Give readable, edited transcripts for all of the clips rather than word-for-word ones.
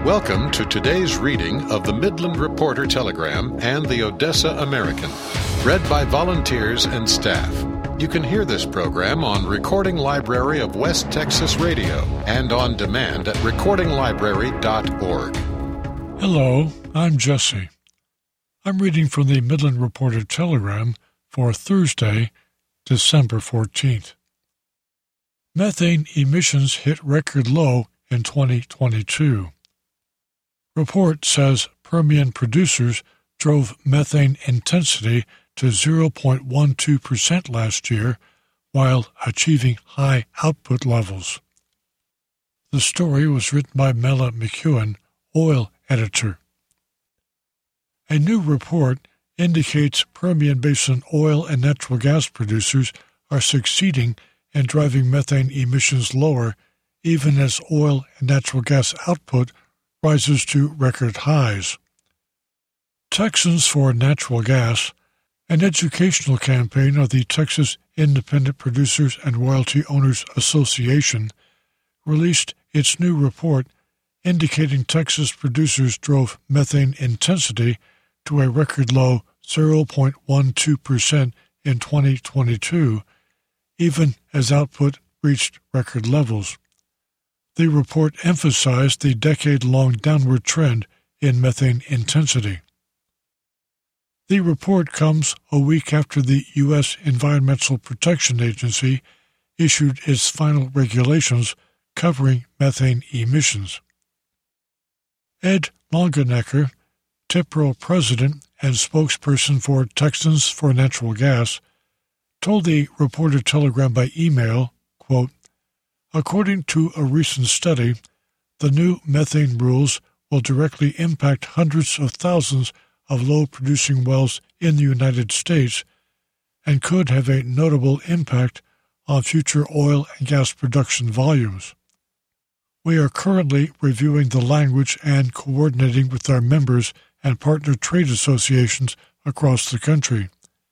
Welcome to today's reading of the Midland Reporter Telegram and the Odessa American, read by volunteers and staff. You can hear this program on Recording Library of West Texas Radio and on demand at recordinglibrary.org. Hello, I'm Jesse. I'm reading from the Midland Reporter Telegram for Thursday, December 14th. Methane emissions hit record low in 2022. Report says Permian producers drove methane intensity to 0.12% last year while achieving high output levels. The story was written by Mela McEwen, oil editor. A new report indicates Permian Basin oil and natural gas producers are succeeding in driving methane emissions lower even as oil and natural gas output rises to record highs. Texans for Natural Gas, an educational campaign of the Texas Independent Producers and Royalty Owners Association, released its new report indicating Texas producers drove methane intensity to a record low 0.12% in 2022, even as output reached record levels. The report emphasized the decade-long downward trend in methane intensity. The report comes a week after the U.S. Environmental Protection Agency issued its final regulations covering methane emissions. Ed Longenecker, TIPRO president and spokesperson for Texans for Natural Gas, told the Reporter Telegram by email, quote, "According to a recent study, the new methane rules will directly impact hundreds of thousands of low-producing wells in the United States and could have a notable impact on future oil and gas production volumes. We are currently reviewing the language and coordinating with our members and partner trade associations across the country.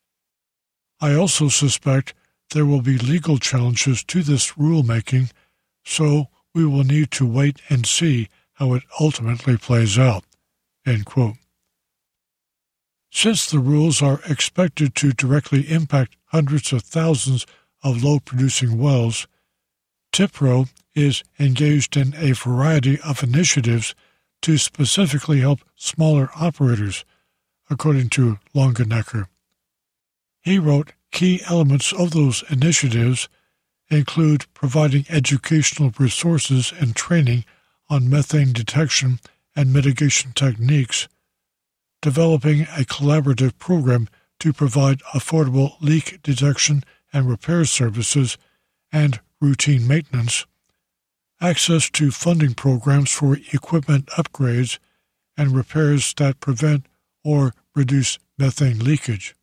I also suspect there will be legal challenges to this rulemaking, so we will need to wait and see how it ultimately plays out." End quote. Since the rules are expected to directly impact hundreds of thousands of low-producing wells, TIPRO is engaged in a variety of initiatives to specifically help smaller operators, according to Longenecker. He wrote key elements of those initiatives include providing educational resources and training on methane detection and mitigation techniques, developing a collaborative program to provide affordable leak detection and repair services and routine maintenance, access to funding programs for equipment upgrades and repairs that prevent or reduce methane leakage.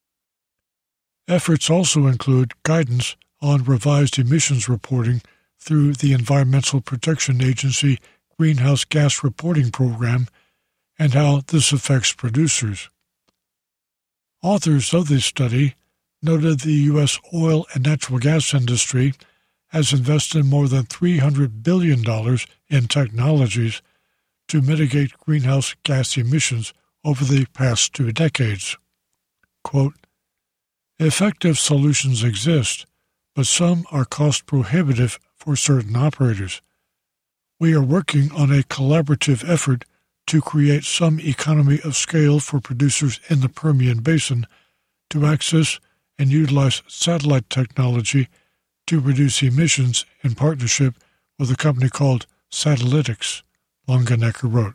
Efforts also include guidance on revised emissions reporting through the Environmental Protection Agency Greenhouse Gas Reporting Program and how this affects producers. Authors of this study noted the U.S. oil and natural gas industry has invested more than $300 billion in technologies to mitigate greenhouse gas emissions over the past 2 decades. Quote, "Effective solutions exist, but some are cost-prohibitive for certain operators. We are working on a collaborative effort to create some economy of scale for producers in the Permian Basin to access and utilize satellite technology to reduce emissions in partnership with a company called Satellytics," Longenecker wrote.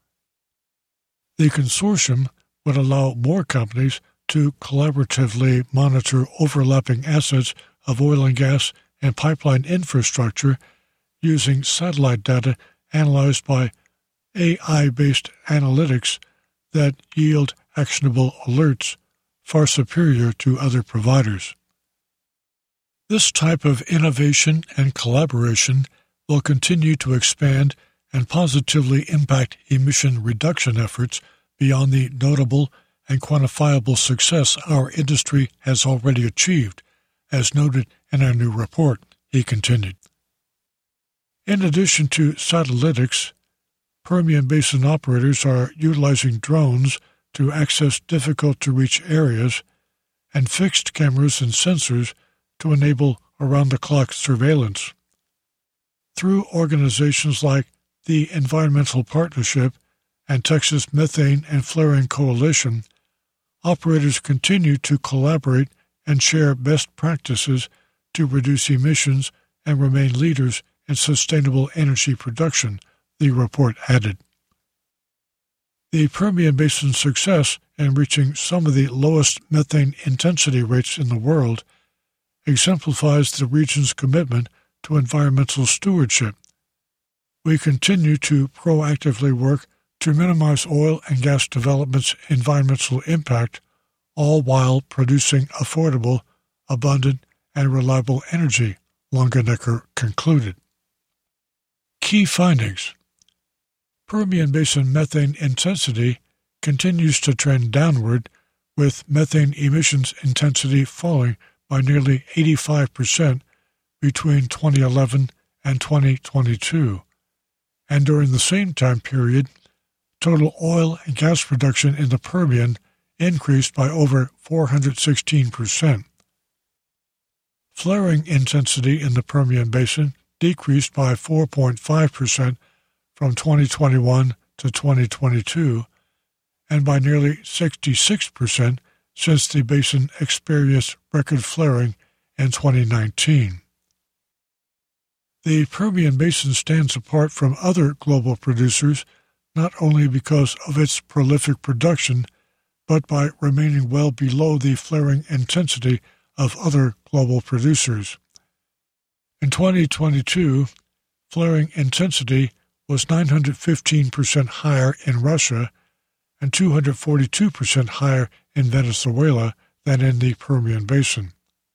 The consortium would allow more companies to collaboratively monitor overlapping assets of oil and gas and pipeline infrastructure using satellite data analyzed by AI-based analytics that yield actionable alerts far superior to other providers. This type of innovation and collaboration will continue to expand and positively impact emission reduction efforts beyond the notable and quantifiable success our industry has already achieved, as noted in our new report, he continued. In addition to Satellytics, Permian Basin operators are utilizing drones to access difficult-to-reach areas and fixed cameras and sensors to enable around-the-clock surveillance. Through organizations like the Environmental Partnership and Texas Methane and Flaring Coalition, operators continue to collaborate and share best practices to reduce emissions and remain leaders in sustainable energy production, the report added. The Permian Basin's success in reaching some of the lowest methane intensity rates in the world exemplifies the region's commitment to environmental stewardship. We continue to proactively work to minimize oil and gas development's environmental impact, all while producing affordable, abundant, and reliable energy, Longenecker concluded. Key findings. Permian Basin methane intensity continues to trend downward, with methane emissions intensity falling by nearly 85% between 2011 and 2022, and during the same time period, total oil and gas production in the Permian increased by over 416%. Flaring intensity in the Permian Basin decreased by 4.5% from 2021 to 2022, and by nearly 66% since the basin experienced record flaring in 2019. The Permian Basin stands apart from other global producers not only because of its prolific production, but by remaining well below the flaring intensity of other global producers. In 2022, flaring intensity was 915% higher in Russia and 242% higher in Venezuela than in the Permian Basin.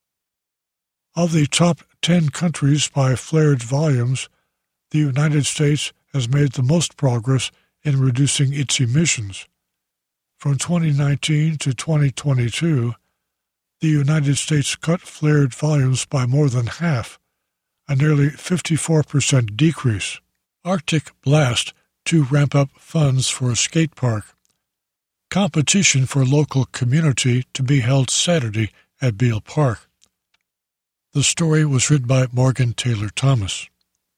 Of the top 10 countries by flared volumes, the United States has made the most progress in reducing its emissions. From 2019 to 2022, the United States cut flared volumes by more than half, a nearly 54% decrease. Arctic Blast to ramp up funds for a skate park. Competition for local community to be held Saturday at Beale Park. The story was written by Morgan Taylor Thomas.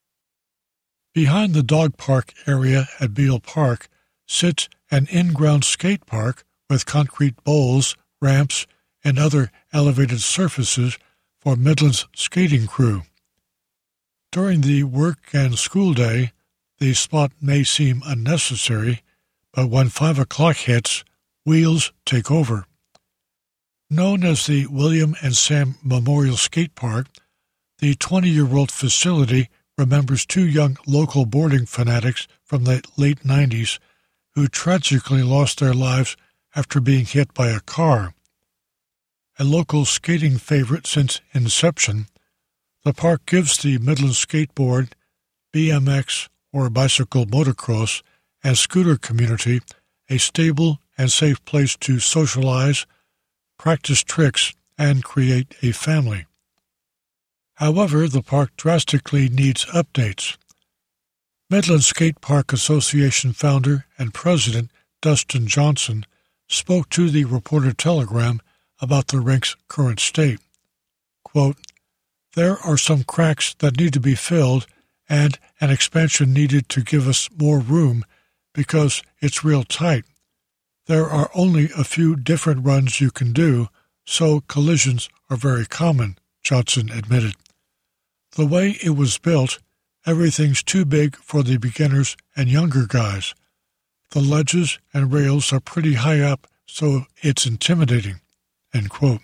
Behind the dog park area at Beale Park sits an in-ground skate park with concrete bowls, ramps, and other elevated surfaces for Midland's skating crew. During the work and school day, the spot may seem unnecessary, but when 5 o'clock hits, wheels take over. Known as the William and Sam Memorial Skate Park, the 20-year-old facility remembers 2 young local boarding fanatics from the late 90s who tragically lost their lives after being hit by a car. A local skating favorite since inception, the park gives the Midland skateboard, BMX, or bicycle motocross, and scooter community a stable and safe place to socialize, practice tricks, and create a family. However, the park drastically needs updates. Midland Skate Park Association founder and president Dustin Johnson spoke to the Reporter-Telegram about the rink's current state. Quote, "There are some cracks that need to be filled and an expansion needed to give us more room because it's real tight. There are only a few different runs you can do, so collisions are very common," Johnson admitted. "The way it was built, everything's too big for the beginners and younger guys. The ledges and rails are pretty high up, so it's intimidating." End quote.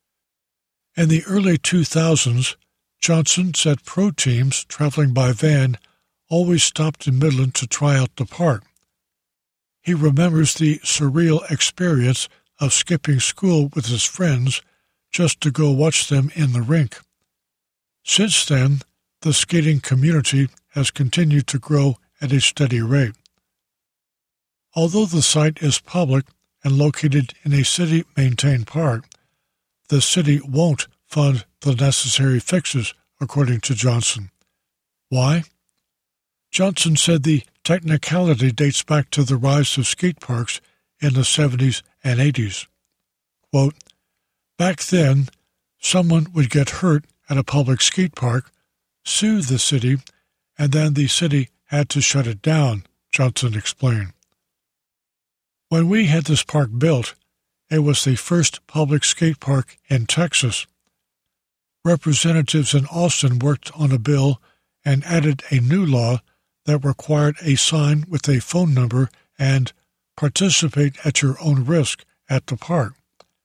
In the early 2000s, Johnson said pro teams traveling by van always stopped in Midland to try out the park. He remembers the surreal experience of skipping school with his friends just to go watch them in the rink. Since then, the skating community has continued to grow at a steady rate. Although the site is public and located in a city-maintained park, the city won't fund the necessary fixes, according to Johnson. Why? Johnson said the technicality dates back to the rise of skate parks in the 70s and 80s. Quote, back then, someone would get hurt at a public skate park, sue the city, and then the city had to shut it down, Johnson explained. When we had this park built, it was the first public skate park in Texas. Representatives in Austin worked on a bill and added a new law that required a sign with a phone number and participate at your own risk at the park.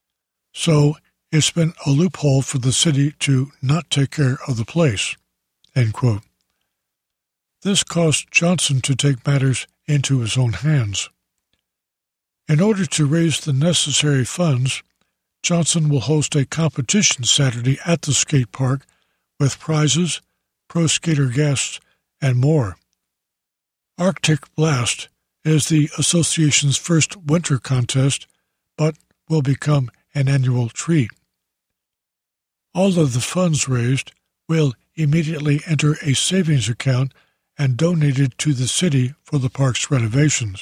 So it's been a loophole for the city to not take care of the place. End quote. This caused Johnson to take matters into his own hands. In order to raise the necessary funds, Johnson will host a competition Saturday at the skate park with prizes, pro skater guests, and more. Arctic Blast is the association's first winter contest, but will become an annual treat. All of the funds raised will immediately enter a savings account and donated to the city for the park's renovations.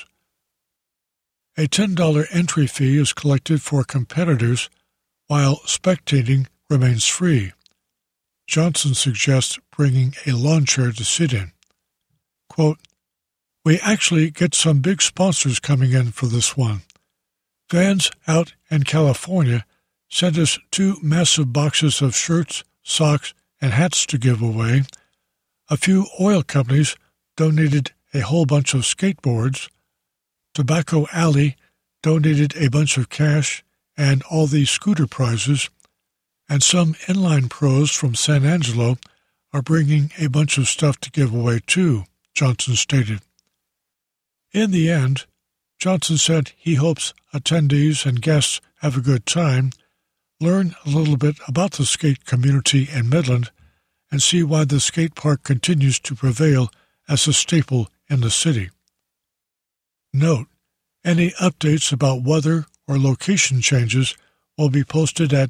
A $10 entry fee is collected for competitors, while spectating remains free. Johnson suggests bringing a lawn chair to sit in. Quote, we actually get some big sponsors coming in for this one. Vans out in California sent us 2 massive boxes of shirts, socks, and hats to give away. A few oil companies donated a whole bunch of skateboards. Tobacco Alley donated a bunch of cash and all the scooter prizes, and some inline pros from San Angelo are bringing a bunch of stuff to give away too, Johnson stated. In the end, Johnson said he hopes attendees and guests have a good time, learn a little bit about the skate community in Midland, and see why the skate park continues to prevail as a staple in the city. Note, any updates about weather or location changes will be posted at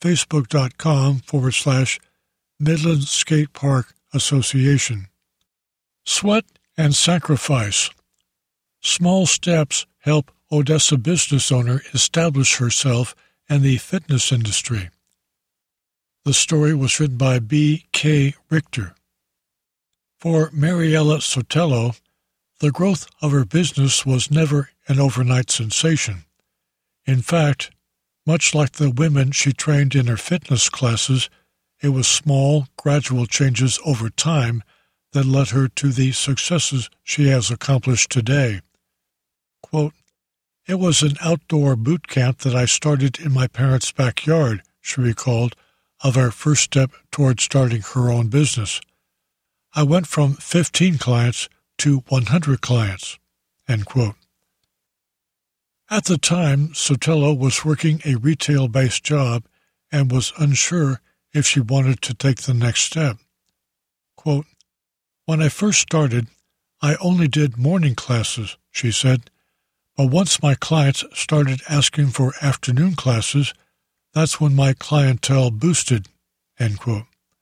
facebook.com/Midland Skate Park Association. Sweat and sacrifice. Small steps help Odessa business owner establish herself in the fitness industry. The story was written by B.K. Richter. For Mariella Sotelo, the growth of her business was never an overnight sensation. In fact, much like the women she trained in her fitness classes, it was small, gradual changes over time that led her to the successes she has accomplished today. Quote, it was an outdoor boot camp that I started in my parents' backyard, she recalled, of our first step toward starting her own business. I went from 15 clients to 100 clients, end quote. At the time, Sotelo was working a retail-based job and was unsure if she wanted to take the next step. Quote, when I first started, I only did morning classes, she said, but once my clients started asking for afternoon classes, that's when my clientele boosted, end quote.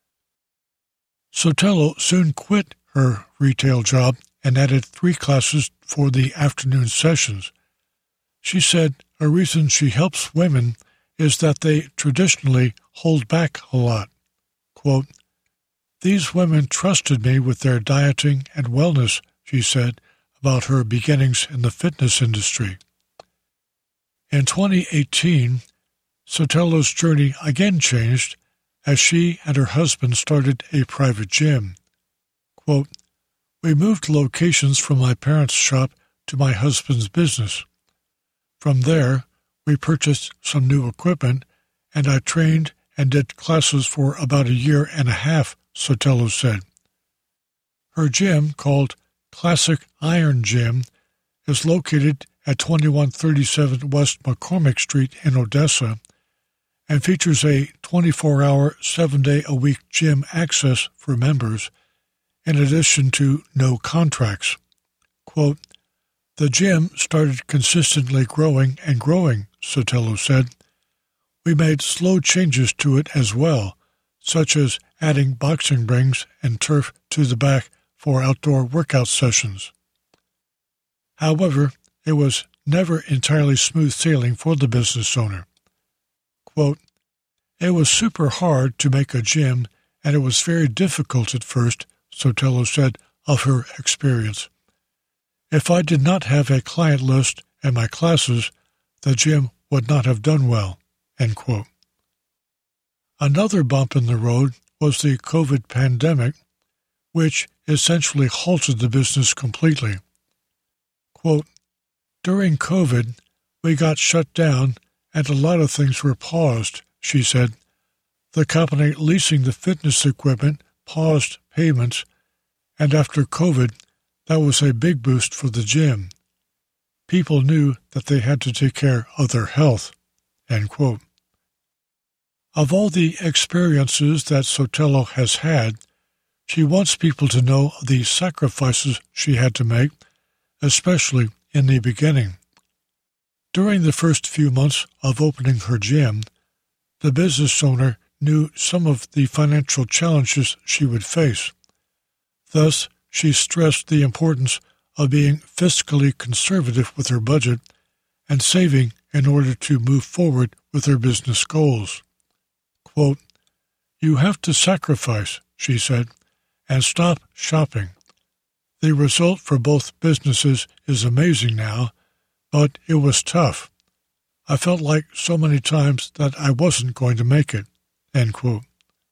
Sotelo soon quit her retail job and added 3 classes for the afternoon sessions. She said a reason she helps women is that they traditionally hold back a lot. Quote, these women trusted me with their dieting and wellness, she said about her beginnings in the fitness industry. In 2018, Sotelo's journey again changed as she and her husband started a private gym. Quote, we moved locations from my parents' shop to my husband's business. From there, we purchased some new equipment, and I trained and did classes for about a year and a half, Sotelo said. Her gym, called Classic Iron Gym, is located at 2137 West McCormick Street in Odessa and features a 24-hour, 7-day-a-week gym access for members, in addition to no contracts. Quote, the gym started consistently growing and growing, Sotelo said. We made slow changes to it as well, such as adding boxing rings and turf to the back for outdoor workout sessions, However, it was never entirely smooth sailing for the business owner. Quote, "It was super hard to make a gym, and it was very difficult at first," Sotelo said of her experience. "If I did not have a client list and my classes, the gym would not have done well." End quote. Another bump in the road was the COVID pandemic, which essentially halted the business completely. Quote, "During COVID, we got shut down and a lot of things were paused," she said. "The company leasing the fitness equipment paused payments, and after COVID, that was a big boost for the gym. People knew that they had to take care of their health." End quote. Of all the experiences that Sotelo has had, she wants people to know the sacrifices she had to make, especially in the beginning. During the first few months of opening her gym, the business owner knew some of the financial challenges she would face. Thus, she stressed the importance of being fiscally conservative with her budget and saving in order to move forward with her business goals. Quote, "You have to sacrifice," she said, "and stop shopping. The result for both businesses is amazing now, but it was tough. I felt like so many times that I wasn't going to make it." End quote.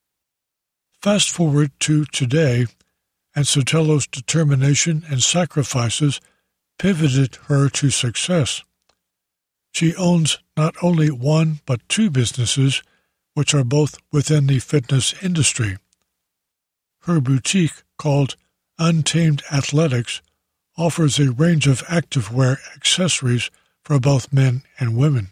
Fast forward to today, and Sotelo's determination and sacrifices pivoted her to success. She owns not only one but two businesses, which are both within the fitness industry. Her boutique, called Untamed Athletics, offers a range of activewear accessories for both men and women.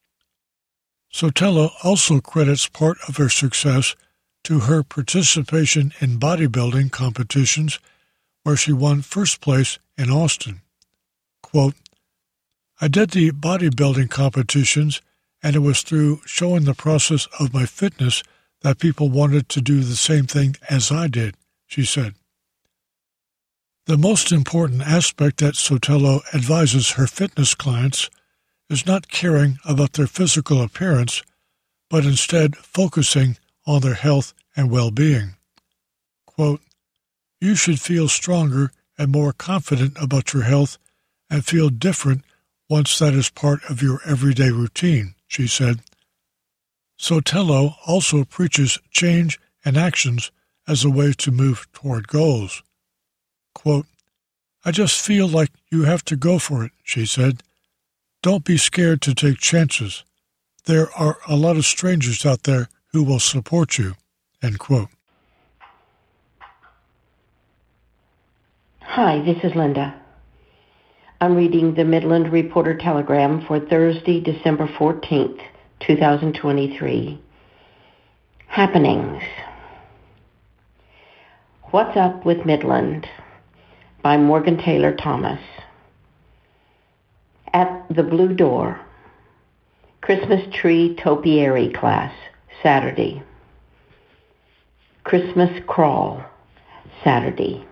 Sotelo also credits part of her success to her participation in bodybuilding competitions, where she won first place in Austin. Quote, "I did the bodybuilding competitions, and it was through showing the process of my fitness that people wanted to do the same thing as I did," she said. The most important aspect that Sotelo advises her fitness clients is not caring about their physical appearance, but instead focusing on their health and well-being. Quote, "You should feel stronger and more confident about your health and feel different once that is part of your everyday routine," she said. Sotelo also preaches change and actions as a way to move toward goals. Quote, "I just feel like you have to go for it," she said. "Don't be scared to take chances. There are a lot of strangers out there who will support you." End quote. Hi, this is Linda. I'm reading the Midland Reporter Telegram for Thursday, December 14th, 2023. Happenings. What's Up with Midland? By Morgan Taylor Thomas. At the Blue Door, Christmas Tree Topiary Class, Saturday. Christmas Crawl, Saturday.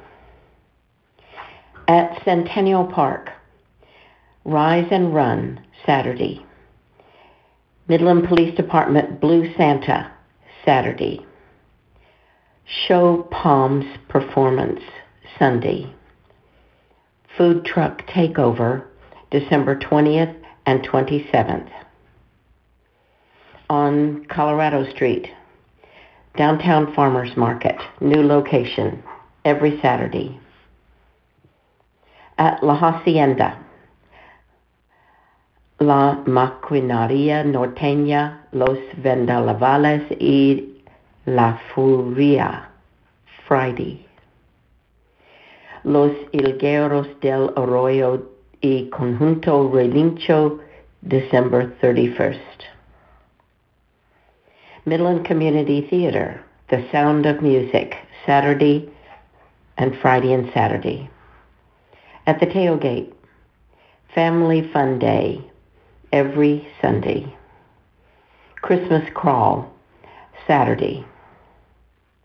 At Centennial Park, Rise and Run, Saturday. Midland Police Department Blue Santa, Saturday. Show Palms Performance, Sunday. Food Truck Takeover, December 20th and 27th. On Colorado Street, Downtown Farmers Market, new location, every Saturday. At La Hacienda, La Maquinaria Norteña, Los Vendavales y La Furia, Friday. Los Hilgueros del Arroyo y Conjunto Relincho, December 31st. Midland Community Theater, The Sound of Music, Saturday and Friday and Saturday. At the Tailgate, Family Fun Day, every Sunday. Christmas Crawl, Saturday.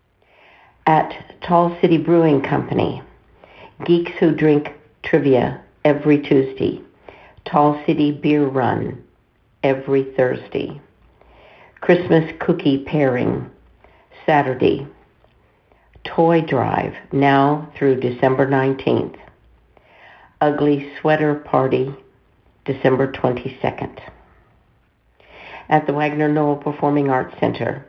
At Tall City Brewing Company, Geeks Who Drink Trivia every Tuesday. Tall City Beer Run every Thursday. Christmas Cookie Pairing Saturday. Toy Drive now through December 19th. Ugly Sweater Party December 22nd. At the Wagner Knoll Performing Arts Center,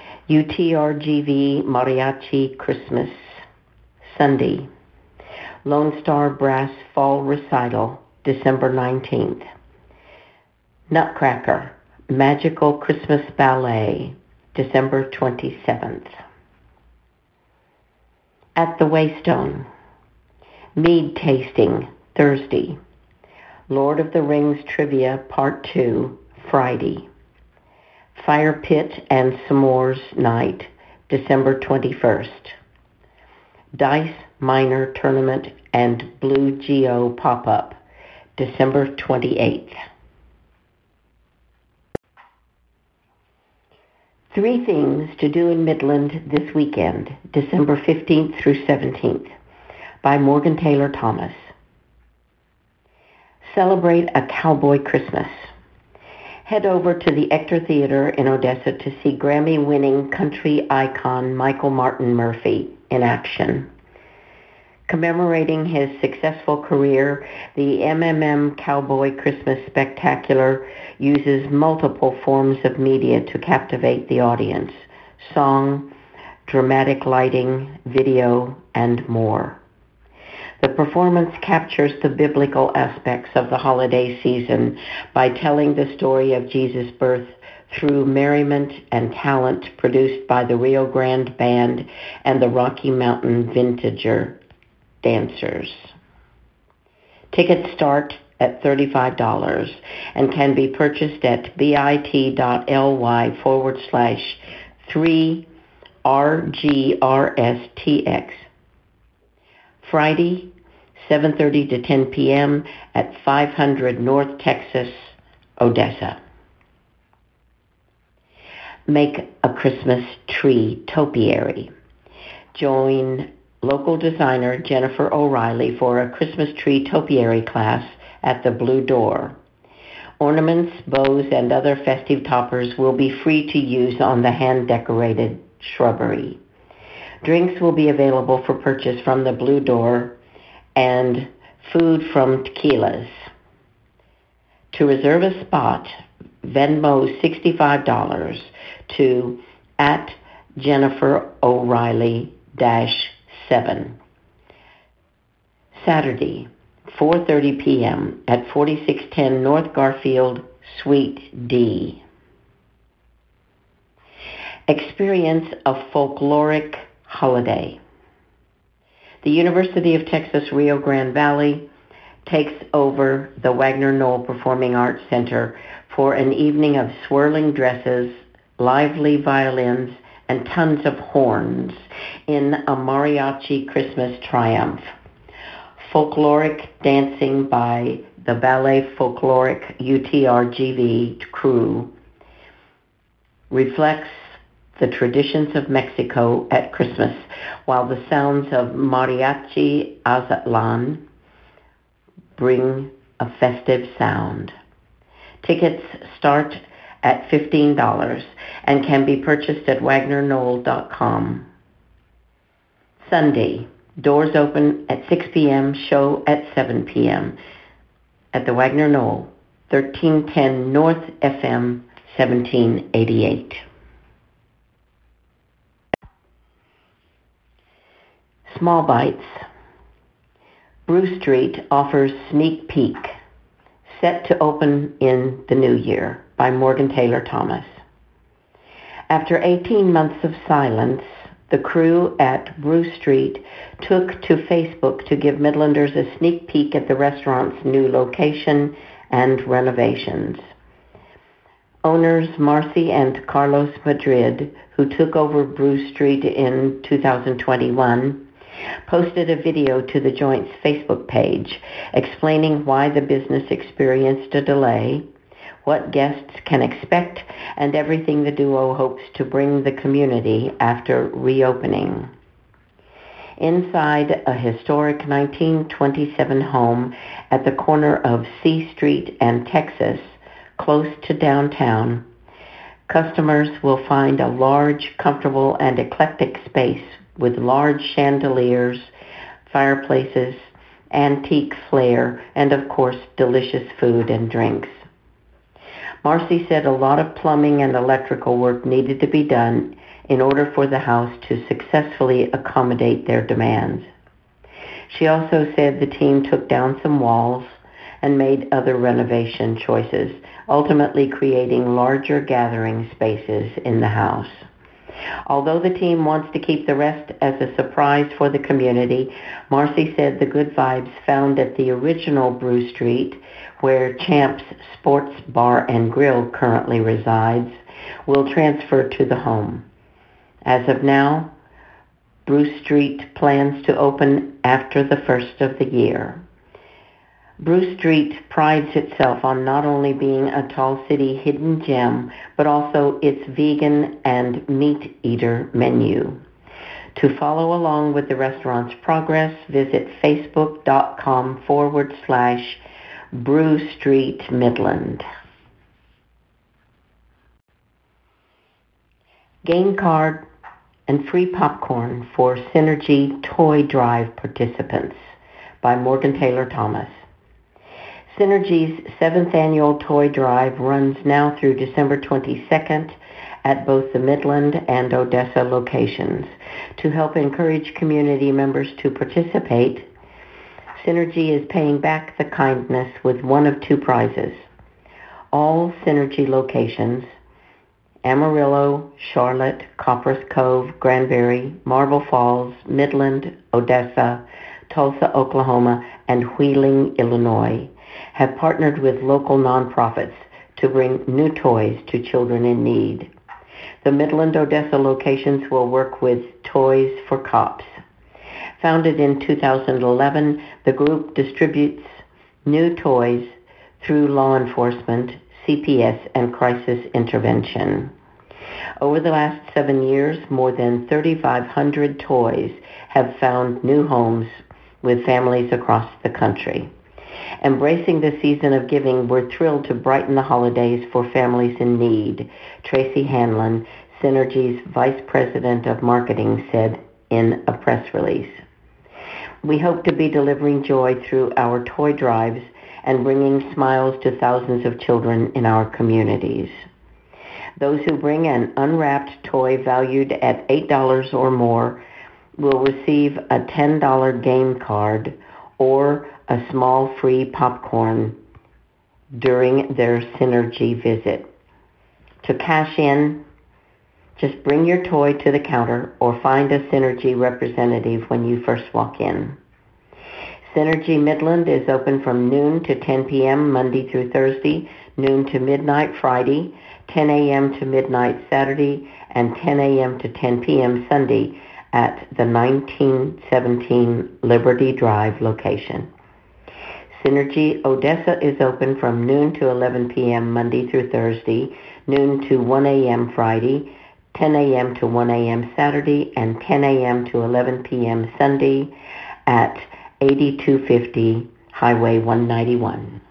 UTRGV Mariachi Christmas Sunday. Lone Star Brass Fall Recital December 19th. Nutcracker Magical Christmas Ballet December 27th. At the Waystone, Mead Tasting Thursday. Lord of the Rings Trivia Part 2 Friday. Fire Pit and S'mores Night December 21st. Dice Minor Tournament and Blue Geo Pop-Up December 28th. 3 Things to Do in Midland this weekend, December 15th through 17th, by Morgan Taylor Thomas. Celebrate a Cowboy Christmas. Head over to the Ector Theater in Odessa to see Grammy-winning country icon Michael Martin Murphey in action. Commemorating his successful career, the MMM Cowboy Christmas Spectacular uses multiple forms of media to captivate the audience: song, dramatic lighting, video, and more. The performance captures the biblical aspects of the holiday season by telling the story of Jesus' birth through merriment and talent produced by the Rio Grande Band and the Rocky Mountain Vintager dancers. Tickets start at $35 and can be purchased at bit.ly/3RGRSTX. Friday, 7:30 to 10 p.m. at 500 North Texas, Odessa. Make a Christmas tree topiary. Join local designer Jennifer O'Reilly for a Christmas tree topiary class at the Blue Door. Ornaments, bows, and other festive toppers will be free to use on the hand-decorated shrubbery. Drinks will be available for purchase from the Blue Door and food from Tequilas. To reserve a spot, Venmo $65 to @JenniferO'Reilly-7. Saturday, 4:30 p.m. at 4610 North Garfield, Suite D. Experience a folkloric holiday. The University of Texas Rio Grande Valley takes over the Wagner Knoll Performing Arts Center for an evening of swirling dresses, lively violins, and tons of horns in a mariachi Christmas triumph. Folkloric dancing by the Ballet Folkloric UTRGV crew reflects the traditions of Mexico at Christmas, while the sounds of Mariachi Azatlan bring a festive sound. Tickets start at $15 and can be purchased at wagnerknoll.com. Sunday, doors open at 6 p.m., show at 7 p.m. at the Wagner Knoll, 1310 North FM 1788. Small Bites. Brew Street offers Sneak Peek, set to open in the new year, by Morgan Taylor Thomas. After 18 months of silence, the crew at Brew Street took to Facebook to give Midlanders a sneak peek at the restaurant's new location and renovations. Owners Marcy and Carlos Madrid, who took over Brew Street in 2021, posted a video to the joint's Facebook page explaining why the business experienced a delay, what guests can expect, and everything the duo hopes to bring the community after reopening. Inside a historic 1927 home at the corner of C Street and Texas, close to downtown, customers will find a large, comfortable, and eclectic space with large chandeliers, fireplaces, antique flair, and of course, delicious food and drinks. Marcy said a lot of plumbing and electrical work needed to be done in order for the house to successfully accommodate their demands. She also said the team took down some walls and made other renovation choices, ultimately creating larger gathering spaces in the house. Although the team wants to keep the rest as a surprise for the community, Marcy said the good vibes found at the original Brew Street, where Champ's Sports Bar and Grill currently resides, will transfer to the home. As of now, Brew Street plans to open after the first of the year. Brew Street prides itself on not only being a Tall City hidden gem, but also its vegan and meat eater menu. To follow along with the restaurant's progress, visit facebook.com/Brew Street Midland. Game card and free popcorn for Synergy Toy Drive participants by Morgan Taylor Thomas. Synergy's 7th annual Toy Drive runs now through December 22nd at both the Midland and Odessa locations. To help encourage community members to participate, Synergy is paying back the kindness with one of two prizes. All Synergy locations, Amarillo, Charlotte, Copperas Cove, Granbury, Marble Falls, Midland, Odessa, Tulsa, Oklahoma, and Wheeling, Illinois, have partnered with local nonprofits to bring new toys to children in need. The Midland Odessa locations will work with Toys for Cops. Founded in 2011, the group distributes new toys through law enforcement, CPS, and crisis intervention. Over the last 7 years, more than 3,500 toys have found new homes with families across the country. Embracing the season of giving, we're thrilled to brighten the holidays for families in need, Tracy Hanlon, Synergy's Vice President of Marketing, said in a press release. We hope to be delivering joy through our toy drives and bringing smiles to thousands of children in our communities. Those who bring an unwrapped toy valued at $8 or more will receive a $10 game card or a small free popcorn during their Synergy visit. To cash in, just bring your toy to the counter or find a Synergy representative when you first walk in. Synergy Midland is open from noon to 10 p.m. Monday through Thursday, noon to midnight Friday, 10 a.m. to midnight Saturday, and 10 a.m. to 10 p.m. Sunday at the 1917 Liberty Drive location. Synergy Odessa is open from noon to 11 p.m. Monday through Thursday, noon to 1 a.m. Friday, 10 a.m. to 1 a.m. Saturday, and 10 a.m. to 11 p.m. Sunday at 8250 Highway 191.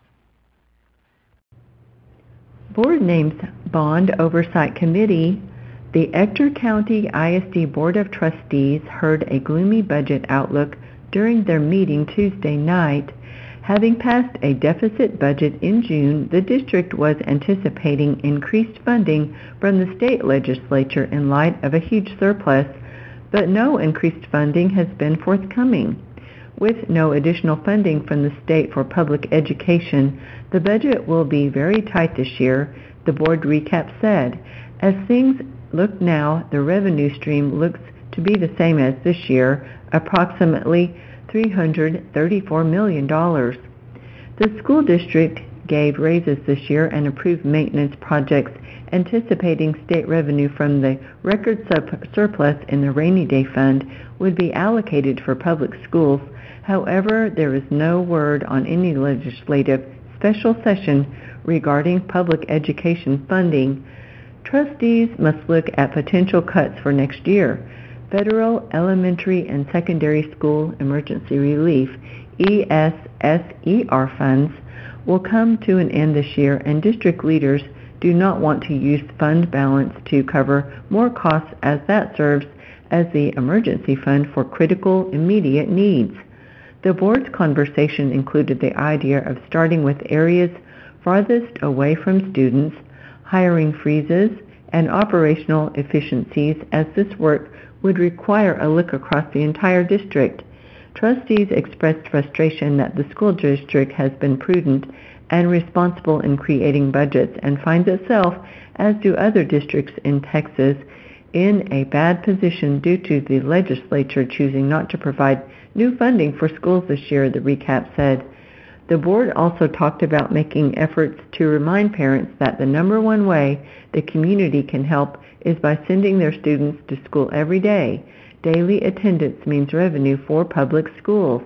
Board names Bond Oversight Committee. The Ector County ISD Board of Trustees heard a gloomy budget outlook during their meeting Tuesday night. Having passed a deficit budget in June, the district was anticipating increased funding from the state legislature in light of a huge surplus, but no increased funding has been forthcoming. With no additional funding from the state for public education, the budget will be very tight this year, the board recap said. As things look now, the revenue stream looks to be the same as this year, approximately $334 million. The school district gave raises this year and approved maintenance projects anticipating state revenue from the record surplus in the rainy day fund would be allocated for public schools. However, there is no word on any legislative special session regarding public education funding. Trustees must look at potential cuts for next year. Federal Elementary and Secondary School Emergency Relief, ESSER funds, will come to an end this year, and district leaders do not want to use fund balance to cover more costs, as that serves as the emergency fund for critical immediate needs. The board's conversation included the idea of starting with areas farthest away from students, hiring freezes, and operational efficiencies, as this work would require a look across the entire district. Trustees expressed frustration that the school district has been prudent and responsible in creating budgets and finds itself, as do other districts in Texas, in a bad position due to the legislature choosing not to provide new funding for schools this year, the recap said. The board also talked about making efforts to remind parents that the number one way the community can help is by sending their students to school every day. Daily attendance means revenue for public schools.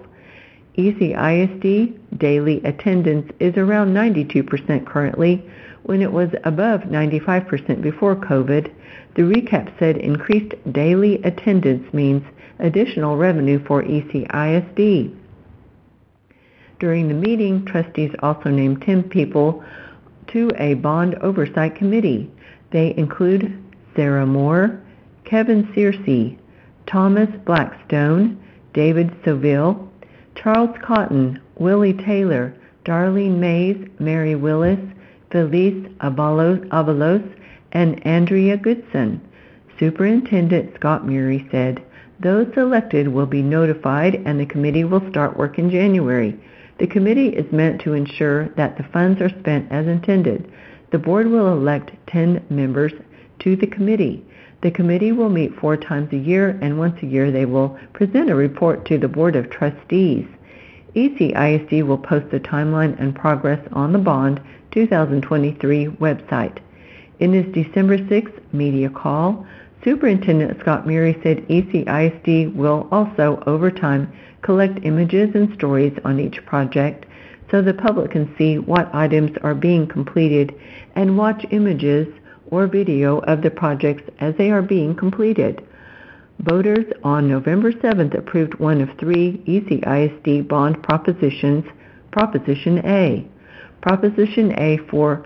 ECISD daily attendance is around 92% currently, when it was above 95% before COVID. The recap said increased daily attendance means additional revenue for ECISD. During the meeting, trustees also named 10 people to a bond oversight committee. They include Sarah Moore, Kevin Searcy, Thomas Blackstone, David Seville, Charles Cotton, Willie Taylor, Darlene Mays, Mary Willis, Felice Avalos, and Andrea Goodson. Superintendent Scott Murray said, "Those selected will be notified and the committee will start work in January. The committee is meant to ensure that the funds are spent as intended. The board will elect 10 members to the committee. The committee will meet 4 times a year, and once a year they will present a report to the Board of Trustees. ECISD will post the timeline and progress on the Bond 2023 website." In his December 6th media call, Superintendent Scott Murray said ECISD will also, over time, collect images and stories on each project so the public can see what items are being completed and watch images or video of the projects as they are being completed. Voters on November 7th approved one of 3 ECISD bond propositions, Proposition A. Proposition A for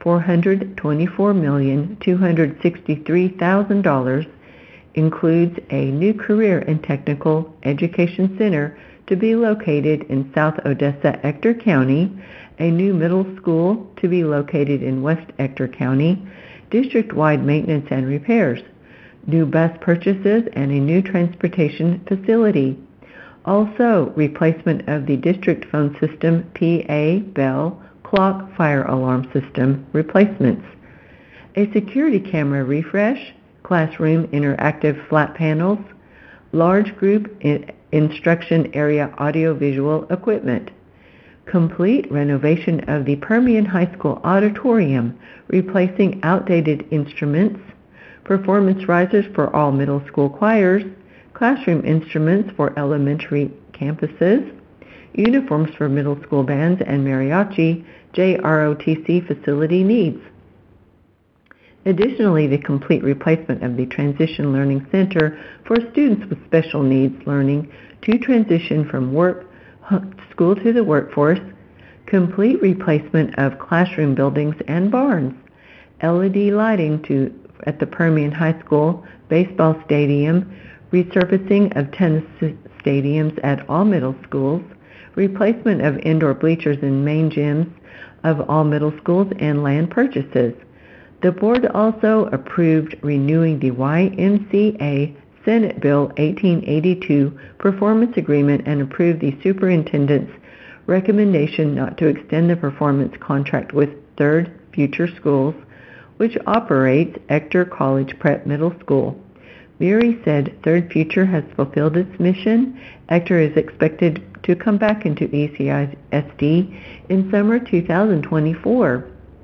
$424,263,000 includes a new career and technical education center to be located in South Odessa, Ector County, a new middle school to be located in West Ector County, district-wide maintenance and repairs, new bus purchases, and a new transportation facility. Also, replacement of the district phone system, PA, bell, clock, fire alarm system replacements, a security camera refresh, classroom interactive flat panels, large group instruction area audiovisual equipment, complete renovation of the Permian High School auditorium, replacing outdated instruments, performance risers for all middle school choirs, classroom instruments for elementary campuses, uniforms for middle school bands and mariachi, JROTC facility needs. Additionally, the complete replacement of the Transition Learning Center for students with special needs learning to transition from school to the workforce, complete replacement of classroom buildings and barns, LED lighting at the Permian High School baseball stadium, resurfacing of tennis stadiums at all middle schools, replacement of indoor bleachers in main gyms of all middle schools, and land purchases. The board also approved renewing the YMCA Senate Bill 1882 performance agreement and approved the superintendent's recommendation not to extend the performance contract with Third Future Schools, which operates Ector College Prep Middle School. Murray said Third Future has fulfilled its mission. Ector is expected to come back into ECISD in summer 2024.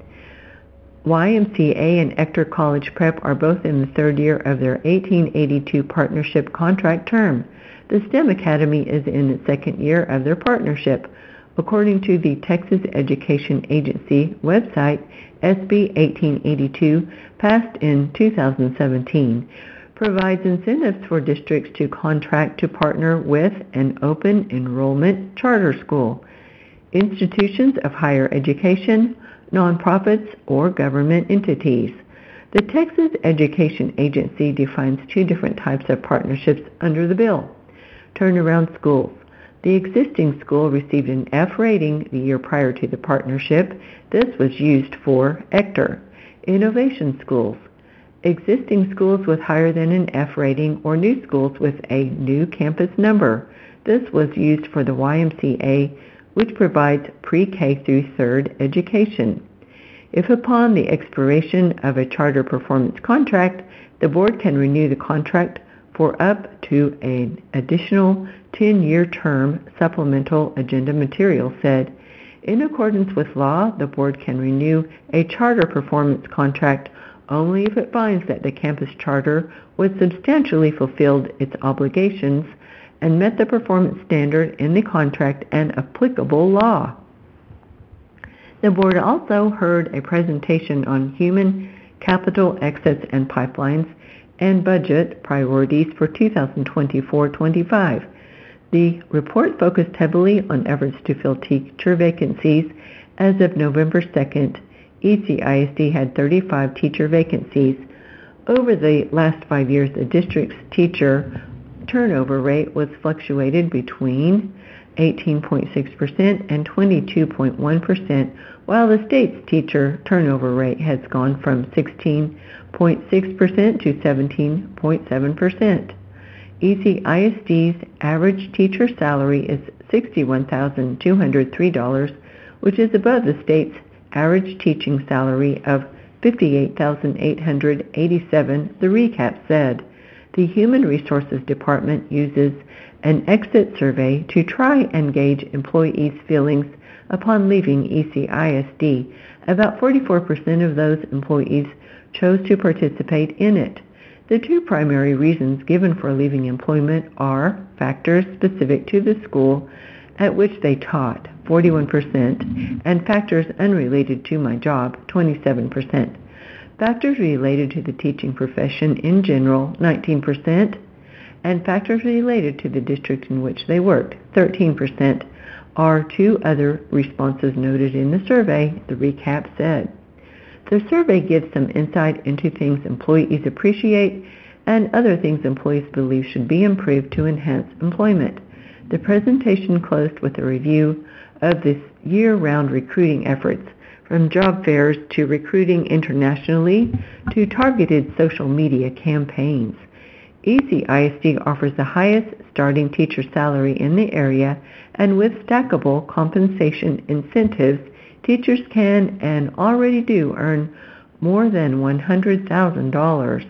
YMCA and Ector College Prep are both in the 3rd year of their 1882 partnership contract term. The STEM Academy is in its 2nd year of their partnership. According to the Texas Education Agency website, SB 1882 passed in 2017 provides incentives for districts to contract to partner with an open enrollment charter school, institutions of higher education, nonprofits, or government entities. The Texas Education Agency defines two different types of partnerships under the bill. Turnaround schools. The existing school received an F rating the year prior to the partnership. This was used for ECTR. Innovation schools. Existing schools with higher than an F rating or new schools with a new campus number. This was used for the YMCA, which provides pre-K through 3rd education. If upon the expiration of a charter performance contract, the board can renew the contract for up to an additional 10-year term, supplemental agenda material said, in accordance with law, the board can renew a charter performance contract only if it finds that the campus charter was substantially fulfilled its obligations and met the performance standard in the contract and applicable law. The board also heard a presentation on human capital exits and pipelines and budget priorities for 2024-25. The report focused heavily on efforts to fill teacher vacancies. As of November 2nd, ECISD had 35 teacher vacancies. Over the last 5 years, the district's teacher turnover rate was fluctuated between 18.6% and 22.1%, while the state's teacher turnover rate has gone from 16.6% to 17.7%. ECISD's average teacher salary is $61,203, which is above the state's average teaching salary of $58,887, the recap said. The Human Resources Department uses an exit survey to try and gauge employees' feelings upon leaving ECISD. About 44% of those employees chose to participate in it. The two primary reasons given for leaving employment are factors specific to the school at which they taught, 41%, and factors unrelated to my job, 27%. Factors related to the teaching profession in general, 19%, and factors related to the district in which they worked, 13%, are two other responses noted in the survey, the recap said. The survey gives some insight into things employees appreciate and other things employees believe should be improved to enhance employment. The presentation closed with a review of this year-round recruiting efforts, from job fairs to recruiting internationally to targeted social media campaigns. ECISD offers the highest starting teacher salary in the area, and with stackable compensation incentives, teachers can and already do earn more than $100,000.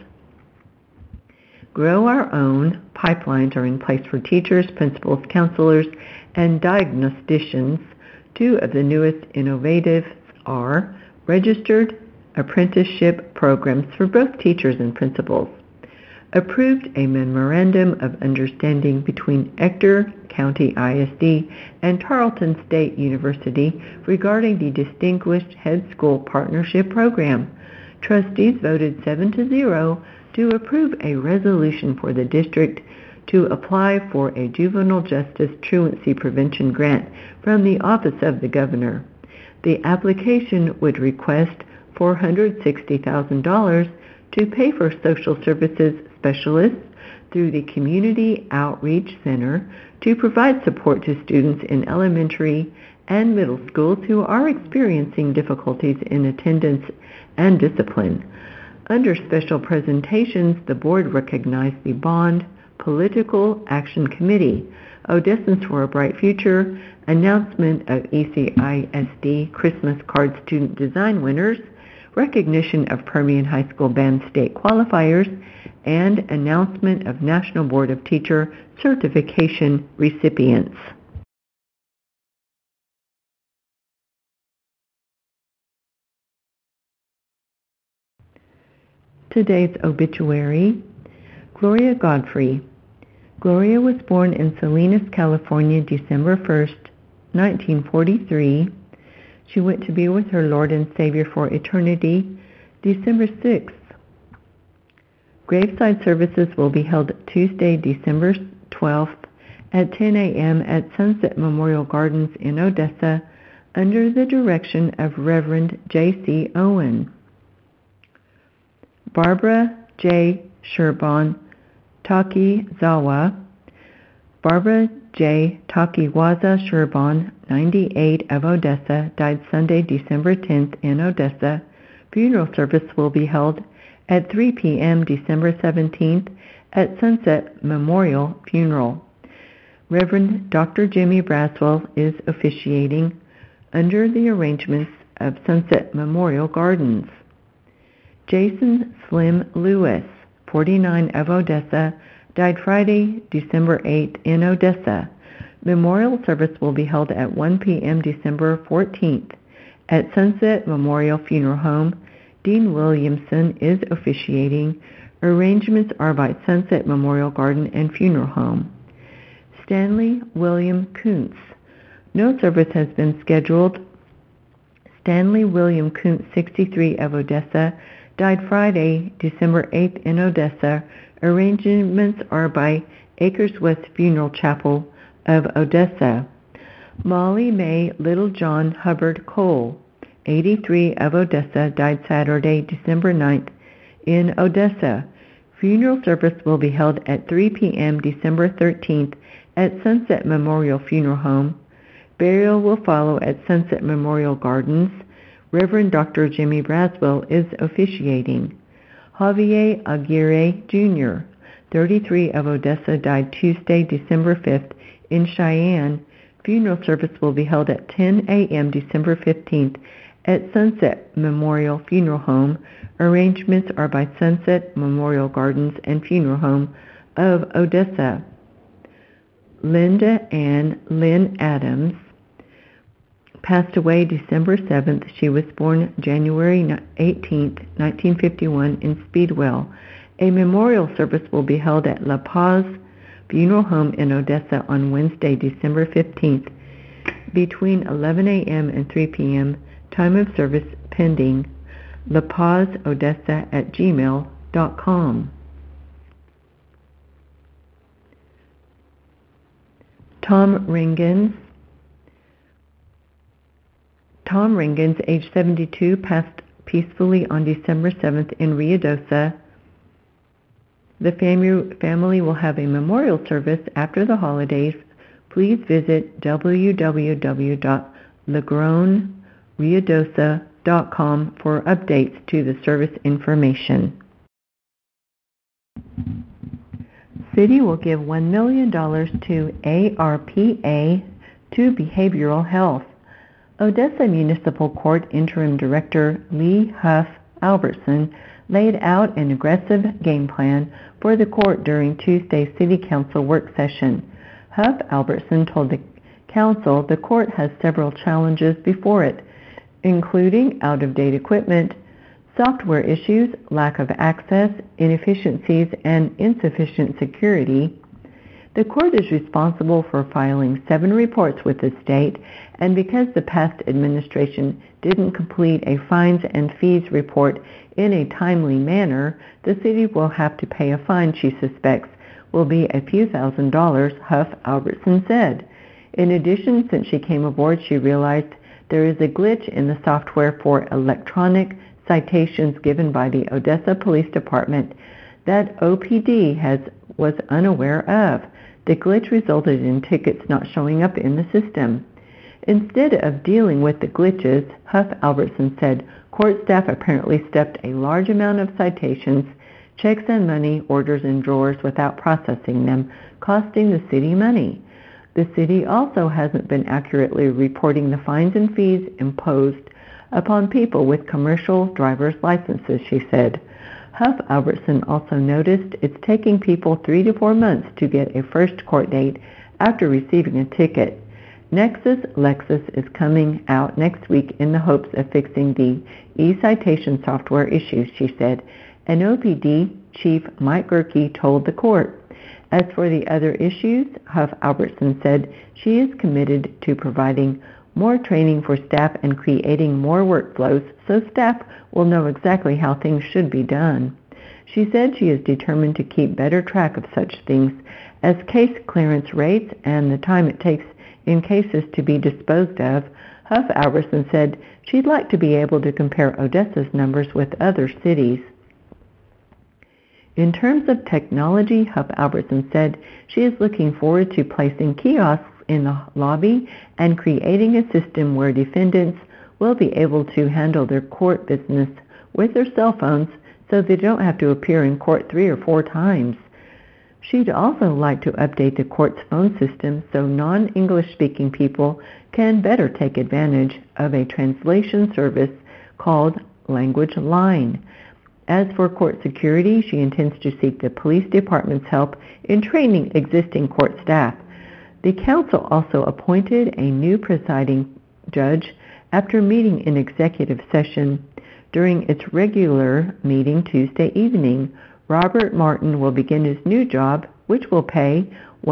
Grow Our Own pipelines are in place for teachers, principals, counselors, and diagnosticians. Two of the newest innovatives are registered apprenticeship programs for both teachers and principals. Approved a memorandum of understanding between Ector County ISD and Tarleton State University regarding the Distinguished Head School Partnership Program. Trustees voted 7-0 to approve a resolution for the district to apply for a juvenile justice truancy prevention grant from the Office of the Governor. The application would request $460,000 to pay for social services specialists through the Community Outreach Center to provide support to students in elementary and middle schools who are experiencing difficulties in attendance and discipline. Under special presentations, the board recognized the Bond Political Action Committee, Odessans for a Bright Future, announcement of ECISD Christmas card student design winners, recognition of Permian High School Band state qualifiers, and announcement of National Board of Teacher certification recipients. Today's obituary, Gloria Godfrey. Gloria was born in Salinas, California, December 1st, 1943. She went to be with her Lord and Savior for eternity, December 6th. Graveside services will be held Tuesday, December 12th at 10 a.m. at Sunset Memorial Gardens in Odessa under the direction of Reverend J.C. Owen. Barbara J. Sherban Takizawa. Barbara J. Takiwaza Sherban, 98, of Odessa, died Sunday, December 10th in Odessa. Funeral service will be held at 3 p.m. December 17th at Sunset Memorial Funeral. Reverend Dr. Jimmy Braswell is officiating under the arrangements of Sunset Memorial Gardens. Jason Slim Lewis, 49, of Odessa, died Friday, December 8th in Odessa. Memorial service will be held at 1 p.m. December 14th at Sunset Memorial Funeral Home. Dean Williamson is officiating. Arrangements are by Sunset Memorial Garden and Funeral Home. Stanley William Kuntz. No service has been scheduled. Stanley William Kuntz, 63, of Odessa, died Friday, December 8th in Odessa. Arrangements are by Acres West Funeral Chapel of Odessa. Molly Mae Littlejohn Hubbard Cole, 83, of Odessa, died Saturday, December 9th in Odessa. Funeral service will be held at 3 p.m. December 13th at Sunset Memorial Funeral Home. Burial will follow at Sunset Memorial Gardens. Reverend Dr. Jimmy Braswell is officiating. Javier Aguirre Jr., 33, of Odessa, died Tuesday, December 5th in Cheyenne. Funeral service will be held at 10 a.m. December 15th at Sunset Memorial Funeral Home. Arrangements are by Sunset Memorial Gardens and Funeral Home of Odessa. Linda Ann Lynn Adams passed away December 7th. She was born January 18th, 1951 in Speedwell. A memorial service will be held at La Paz Funeral Home in Odessa on Wednesday, December 15th, between 11 a.m. and 3 p.m. Time of service pending. lapazodessa@gmail.com. Tom Ringens, age 72, passed peacefully on December 7th in Ruidoso. The family will have a memorial service after the holidays. Please visit www.lagronruidoso.com for updates to the service information. City will give $1 million to ARPA to behavioral health. Odessa Municipal Court Interim Director Lee Huff Albertson laid out an aggressive game plan for the court during Tuesday's City Council work session. Huff Albertson told the council the court has several challenges before it, including out-of-date equipment, software issues, lack of access, inefficiencies, and insufficient security. The court is responsible for filing 7 reports with the state, and because the past administration didn't complete a fines and fees report in a timely manner, the city will have to pay a fine she suspects will be a few $1,000s, Huff Albertson said. In addition, since she came aboard, she realized there is a glitch in the software for electronic citations given by the Odessa Police Department that OPD was unaware of. The glitch resulted in tickets not showing up in the system. Instead of dealing with the glitches, Huff Albertson said court staff apparently stuffed a large amount of citations, checks and money orders in drawers without processing them, costing the city money. The city also hasn't been accurately reporting the fines and fees imposed upon people with commercial driver's licenses, she said. Huff Albertson also noticed it's taking people 3 to 4 months to get a first court date after receiving a ticket. Nexus Lexus is coming out next week in the hopes of fixing the e-citation software issues, she said, and OPD Chief Mike Gerke told the court. As for the other issues, Huff Albertson said she is committed to providing more training for staff and creating more workflows so staff will know exactly how things should be done. She said she is determined to keep better track of such things as case clearance rates and the time it takes in cases to be disposed of. Huff Albertson said she'd like to be able to compare Odessa's numbers with other cities. In terms of technology, Huff Albertson said she is looking forward to placing kiosks in the lobby and creating a system where defendants will be able to handle their court business with their cell phones so they don't have to appear in court 3 or 4 times. She'd also like to update the court's phone system so non-English speaking people can better take advantage of a translation service called Language Line. As for court security, she intends to seek the police department's help in training existing court staff. The council also appointed a new presiding judge after meeting in executive session. During its regular meeting Tuesday evening, Robert Martin will begin his new job, which will pay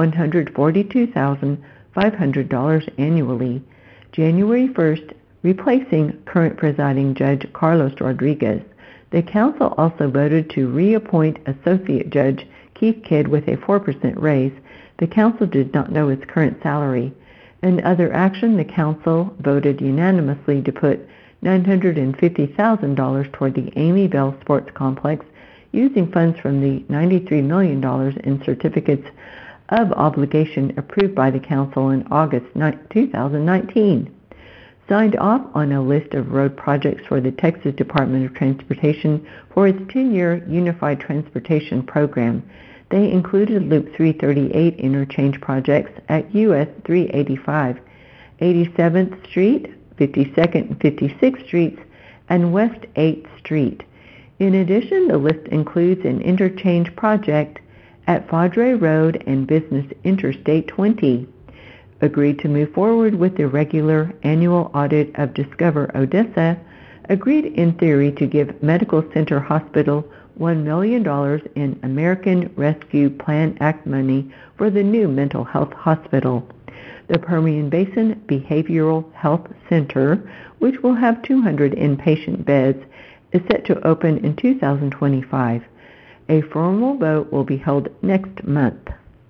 $142,500 annually, January 1st, replacing current presiding judge Carlos Rodriguez. The council also voted to reappoint Associate Judge Keith Kidd with a 4% raise. The council did not know his current salary. In other action, the council voted unanimously to put $950,000 toward the Amy Bell Sports Complex, using funds from the $93 million in certificates of obligation approved by the council in August 2019. Signed off on a list of road projects for the Texas Department of Transportation for its 10-year Unified Transportation Program. They included Loop 338 interchange projects at US 385, 87th Street, 52nd and 56th Streets, and West 8th Street. In addition, the list includes an interchange project at Fadre Road and Business Interstate 20. Agreed to move forward with the regular annual audit of Discover Odessa. Agreed in theory to give Medical Center Hospital $1 million in American Rescue Plan Act money for the new mental health hospital. The Permian Basin Behavioral Health Center, which will have 200 inpatient beds, is set to open in 2025. A formal vote will be held next month.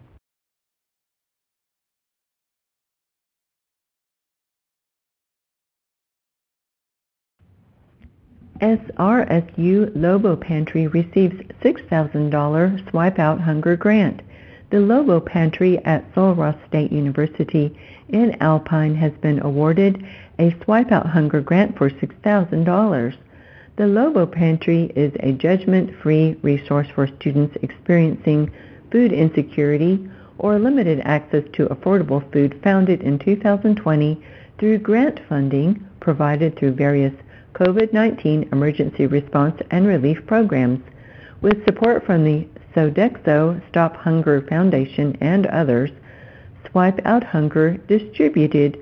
SRSU Lobo Pantry receives $6,000 Swipe Out Hunger Grant. The Lobo Pantry at Sul Ross State University in Alpine has been awarded a Swipe Out Hunger Grant for $6,000. The Lobo Pantry is a judgment-free resource for students experiencing food insecurity or limited access to affordable food, founded in 2020 through grant funding provided through various COVID-19 emergency response and relief programs. With support from the Sodexo Stop Hunger Foundation and others, Swipe Out Hunger distributed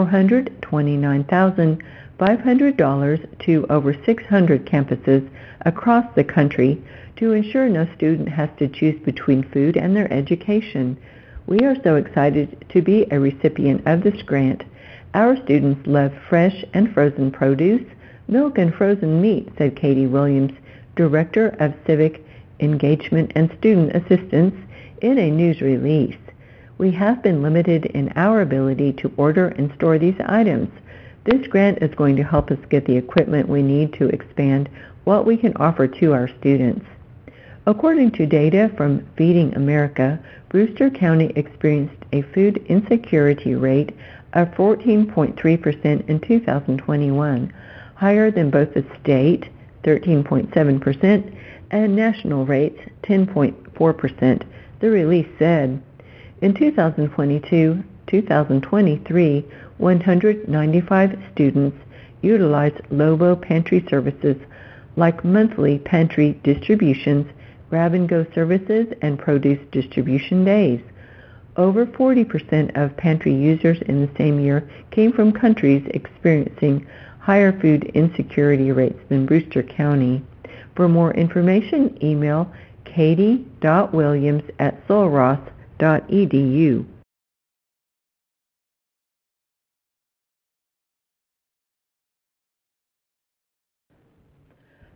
$429,500 to over 600 campuses across the country to ensure no student has to choose between food and their education. We are so excited to be a recipient of this grant. Our students love fresh and frozen produce, milk and frozen meat, said Katie Williams, Director of Civic Engagement and Student Assistance, in a news release. We have been limited in our ability to order and store these items. This grant is going to help us get the equipment we need to expand what we can offer to our students. According to data from Feeding America, Brewster County experienced a food insecurity rate of 14.3% in 2021, higher than both the state, 13.7%, and national rates, 10.4%, the release said. In 2022-2023, 195 students utilized Lobo Pantry services like monthly pantry distributions, grab-and-go services, and produce distribution days. Over 40% of pantry users in the same year came from countries experiencing higher food insecurity rates than Brewster County. For more information, email katie.williams@sulross.edu.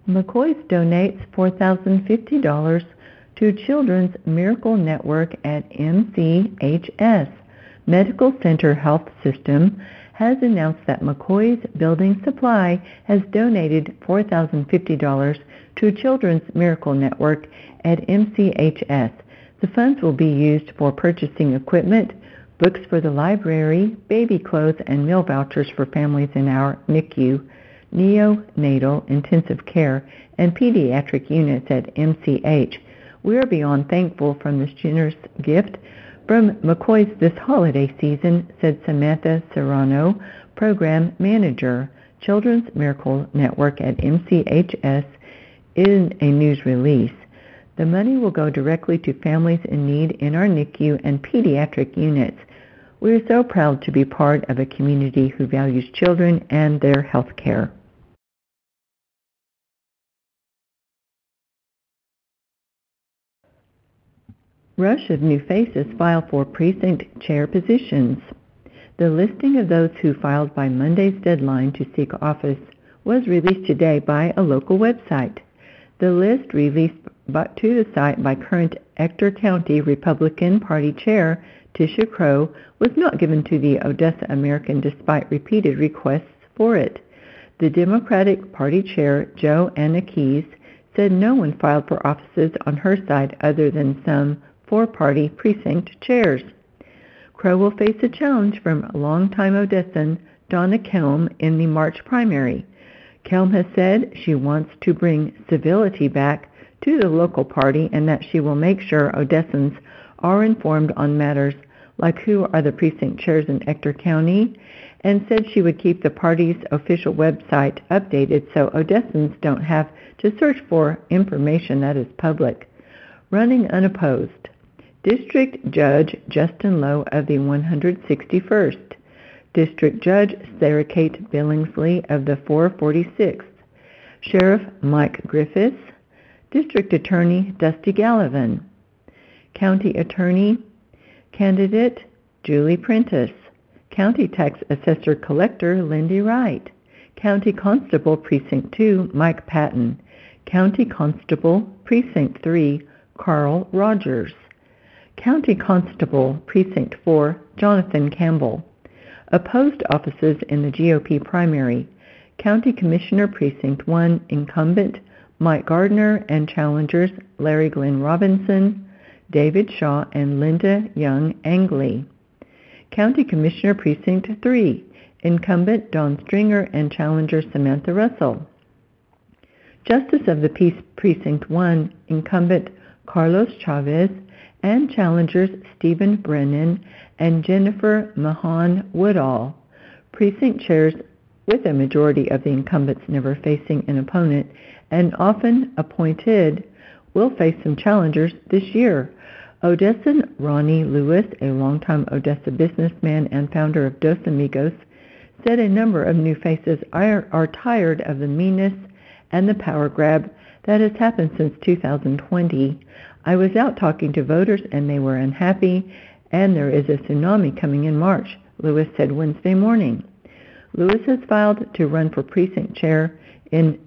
McCoy's donates $4,050 to Children's Miracle Network at MCHS. Medical Center Health System has announced that McCoy's Building Supply has donated $4,050 to Children's Miracle Network at MCHS. The funds will be used for purchasing equipment, books for the library, baby clothes, and meal vouchers for families in our NICU, neonatal intensive care, and pediatric units at MCH. We are beyond thankful for this generous gift from McCoy's this holiday season, said Samantha Serrano, Program Manager, Children's Miracle Network at MCHS, in a news release. The money will go directly to families in need in our NICU and pediatric units. We are so proud to be part of a community who values children and their health care. Rush of new faces file for precinct chair positions. The listing of those who filed by Monday's deadline to seek office was released today by a local website. The list released to the site by current Ector County Republican Party Chair Tisha Crow was not given to the Odessa American despite repeated requests for it. The Democratic Party Chair Jo Anna Keyes said no one filed for offices on her side other than some four-party precinct chairs. Crow will face a challenge from longtime Odessan Donna Kelm in the March primary. Kelm has said she wants to bring civility back to the local party and that she will make sure Odessans are informed on matters like who are the precinct chairs in Ector County, and said she would keep the party's official website updated so Odessans don't have to search for information that is public. Running unopposed, District Judge Justin Lowe of the 161st, District Judge Sarah Kate Billingsley of the 446th, Sheriff Mike Griffiths, District Attorney Dusty Gallivan, County Attorney Candidate Julie Prentice, County Tax Assessor Collector Lindy Wright, County Constable Precinct 2 Mike Patton, County Constable Precinct 3 Carl Rogers, County Constable Precinct 4 Jonathan Campbell. Opposed offices in the GOP primary, County Commissioner Precinct 1 incumbent Mike Gardner and challengers Larry Glenn Robinson, David Shaw, and Linda Young Angley. County Commissioner Precinct 3, incumbent Don Stringer and challenger Samantha Russell. Justice of the Peace Precinct 1, incumbent Carlos Chavez and challengers Stephen Brennan and Jennifer Mahan Woodall. Precinct chairs with a majority of the incumbents never facing an opponent and often appointed will face some challengers this year. Odessan Ronnie Lewis, a longtime Odessa businessman and founder of Dos Amigos, said a number of new faces are tired of the meanness and the power grab that has happened since 2020. I was out talking to voters and they were unhappy, and there is a tsunami coming in March, Lewis said Wednesday morning. Lewis has filed to run for precinct chair in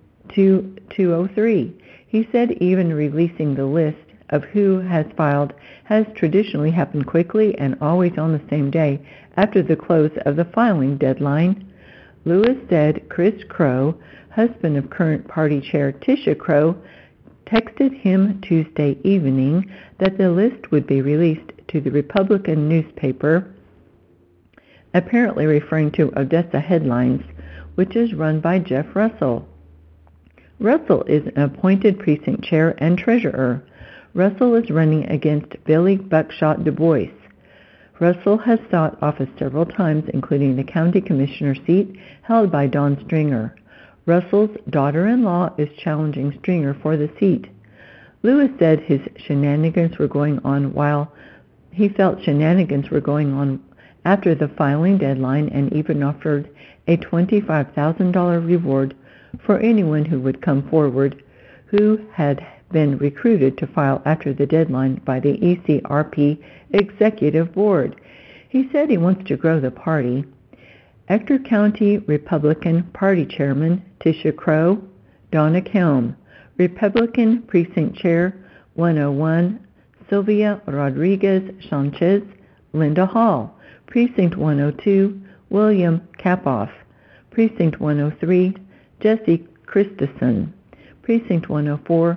203. He said even releasing the list of who has filed has traditionally happened quickly and always on the same day after the close of the filing deadline. Lewis said Chris Crow, husband of current party chair Tisha Crow, texted him Tuesday evening that the list would be released to the Republican newspaper, apparently referring to Odessa Headlines, which is run by Jeff Russell. Russell is an appointed precinct chair and treasurer. Russell is running against Billy Buckshot Du Bois. Russell has sought office several times, including the county commissioner seat held by Don Stringer. Russell's daughter-in-law is challenging Stringer for the seat. Lewis said his shenanigans were going on while he felt shenanigans were going on after the filing deadline and even offered a $25,000 reward for anyone who would come forward who had been recruited to file after the deadline by the ECRP Executive Board. He said he wants to grow the party. Ector County Republican Party Chairman Tisha Crow, Donna Kelm, Republican Precinct Chair 101, Sylvia Rodriguez Sanchez, Linda Hall, Precinct 102, William Kapoff, Precinct 103, Jesse Christensen, Precinct 104,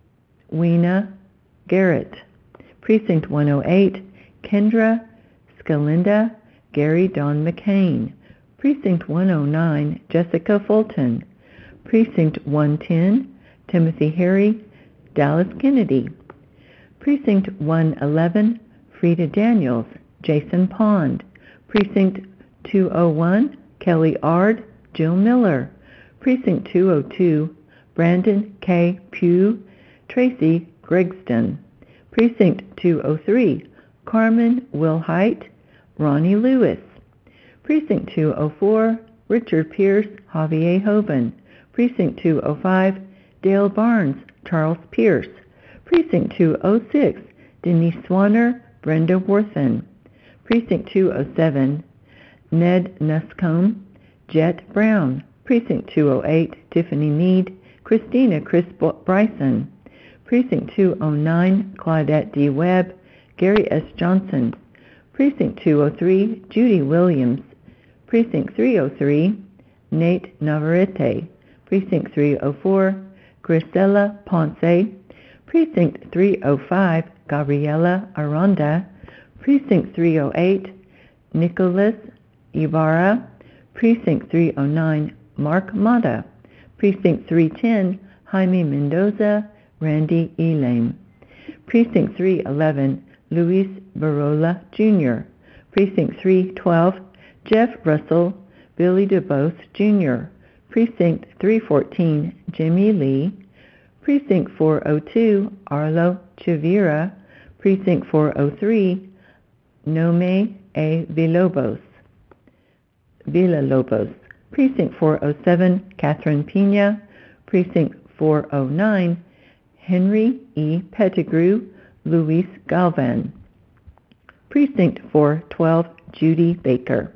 Weena Garrett, Precinct 108, Kendra Scalinda, Gary Don McCain, Precinct 109, Jessica Fulton, Precinct 110, Timothy Harry, Dallas Kennedy, Precinct 111, Frida Daniels, Jason Pond, Precinct 201, Kelly Ard, Jill Miller, Precinct 202, Brandon K. Pugh, Tracy Gregston, Precinct 203, Carmen Wilhite, Ronnie Lewis, Precinct 204, Richard Pierce, Javier Hoban, Precinct 205, Dale Barnes, Charles Pierce, Precinct 206, Denise Swanner, Brenda Worthen, Precinct 207, Ned Nuscombe, Jet Brown, Precinct 208, Tiffany Meade, Christina Chris Bryson, Precinct 209, Claudette D. Webb, Gary S. Johnson, Precinct 203, Judy Williams, Precinct 303, Nate Navarrete, Precinct 304, Grisela Ponce, Precinct 305, Gabriela Aranda, Precinct 308, Nicholas Ibarra, Precinct 309, Mark Mata, Precinct 310, Jaime Mendoza, Randy Elam, Precinct 311, Luis Barola Jr., Precinct 312, Jeff Russell, Billy DuBose Jr., Precinct 314, Jimmy Lee, Precinct 402, Arlo Chavira, Precinct 403, Nome A. Villalobos, Precinct 407, Catherine Pena, Precinct 409, Henry E. Pettigrew, Luis Galvan, Precinct 412, Judy Baker.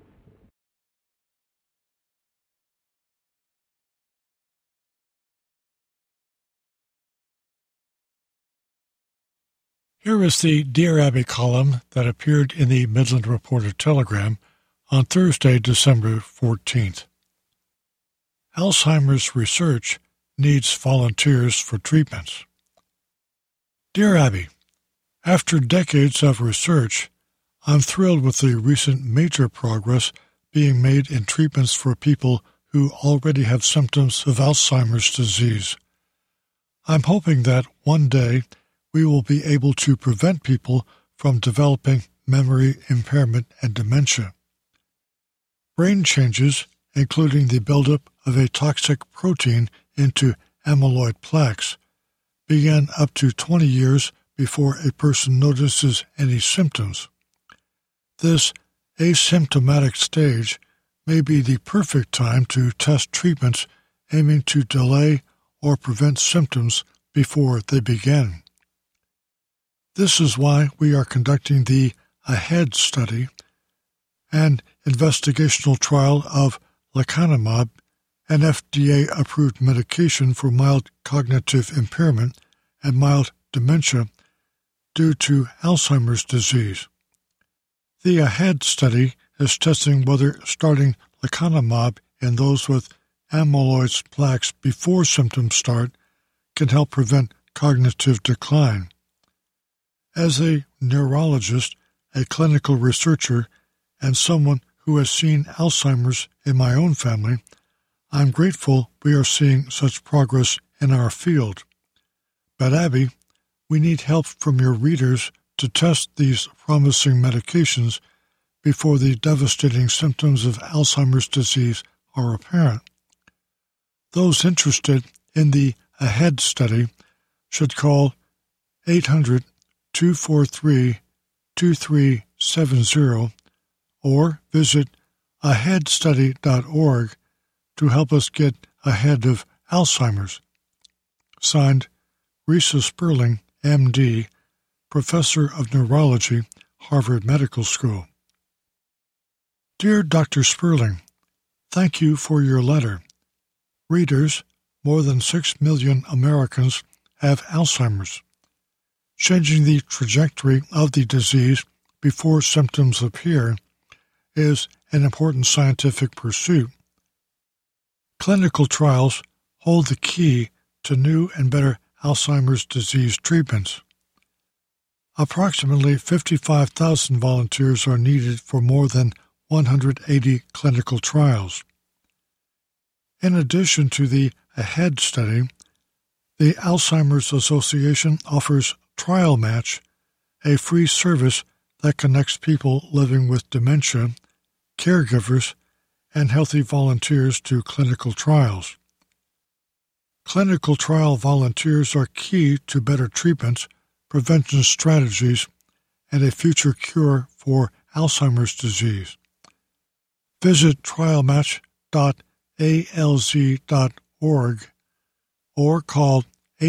Here is the Dear Abby column that appeared in the Midland Reporter Telegram on Thursday, December 14th. Alzheimer's research needs volunteers for treatments. Dear Abby, after decades of research, I'm thrilled with the recent major progress being made in treatments for people who already have symptoms of Alzheimer's disease. I'm hoping that one day we will be able to prevent people from developing memory impairment and dementia. Brain changes, including the buildup of a toxic protein into amyloid plaques, begin up to 20 years before a person notices any symptoms. This asymptomatic stage may be the perfect time to test treatments aiming to delay or prevent symptoms before they begin. This is why we are conducting the AHEAD study, an investigational trial of lecanemab, an FDA-approved medication for mild cognitive impairment and mild dementia due to Alzheimer's disease. The AHEAD study is testing whether starting lecanemab in those with amyloid plaques before symptoms start can help prevent cognitive decline. As a neurologist, a clinical researcher, and someone who has seen Alzheimer's in my own family, I'm grateful we are seeing such progress in our field. But Abby, we need help from your readers to test these promising medications before the devastating symptoms of Alzheimer's disease are apparent. Those interested in the AHEAD study should call 800-243-2370 or visit aheadstudy.org to help us get ahead of Alzheimer's. Signed, Risa Sperling, M.D., Professor of Neurology, Harvard Medical School. Dear Dr. Sperling, thank you for your letter. Readers, more than 6 million Americans have Alzheimer's. Changing the trajectory of the disease before symptoms appear is an important scientific pursuit. Clinical trials hold the key to new and better Alzheimer's disease treatments. Approximately 55,000 volunteers are needed for more than 180 clinical trials. In addition to the AHEAD study, the Alzheimer's Association offers Trial Match, a free service that connects people living with dementia, caregivers, and healthy volunteers to clinical trials. Clinical trial volunteers are key to better treatments, prevention strategies, and a future cure for Alzheimer's disease. Visit trialmatch.alz.org or call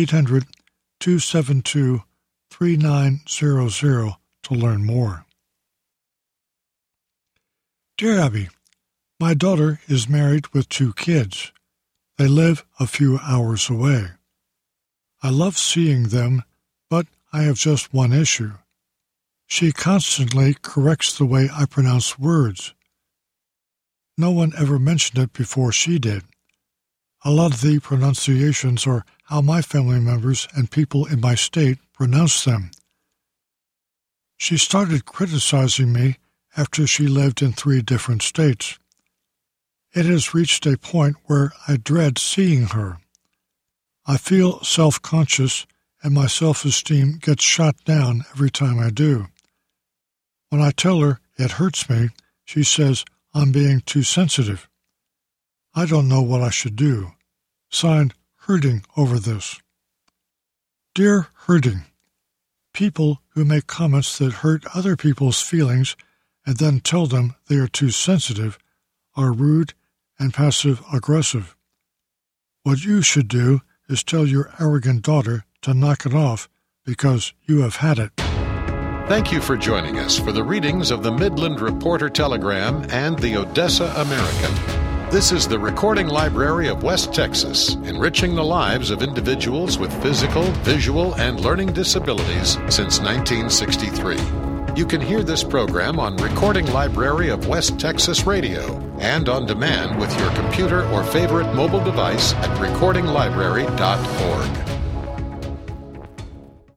800-272-3900 to learn more. Dear Abby, my daughter is married with 2 kids. They live a few hours away. I love seeing them, but I have just one issue. She constantly corrects the way I pronounce words. No one ever mentioned it before she did. A lot of the pronunciations are how my family members and people in my state pronounce them. She started criticizing me after she lived in 3 different states. It has reached a point where I dread seeing her. I feel self-conscious and my self-esteem gets shot down every time I do. When I tell her it hurts me, she says I'm being too sensitive. I don't know what I should do. Signed, Hurting over this. Dear Hurting, people who make comments that hurt other people's feelings and then tell them they are too sensitive are rude and passive-aggressive. What you should do is tell your arrogant daughter to knock it off because you have had it. Thank you for joining us for the readings of the Midland Reporter Telegram and the Odessa American. This is the Recording Library of West Texas, enriching the lives of individuals with physical, visual, and learning disabilities since 1963. You can hear this program on Recording Library of West Texas Radio and on demand with your computer or favorite mobile device at recordinglibrary.org.